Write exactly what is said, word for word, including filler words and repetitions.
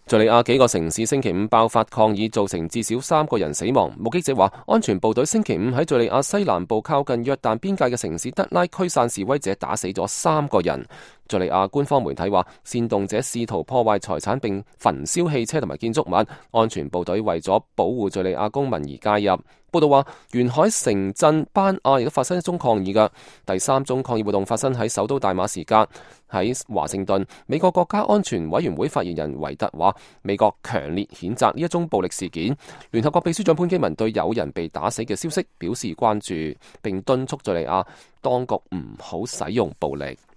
敘利亞幾個城市星期五爆發抗議，造成至少三個人死亡。目擊者話，安全部隊星期五喺敘利亞西南部靠近約旦邊界嘅城市德拉驅散示威者，打死咗三個人。敘利亞官方媒體話，煽動者試圖破壞財產並焚燒汽車同埋建築物，安全部隊為咗保護敘利亞公民而介入。報道話，沿海城鎮班亞亦都發生一宗抗議嘅。第三宗抗議活動發生喺首都大馬士革。喺華盛頓，美國國家安全委員會發言人維特話，美國強烈譴責呢一宗暴力事件。聯合國秘書長潘基文對有人被打死嘅消息表示關注，並敦促敘利亞當局唔好使用暴力。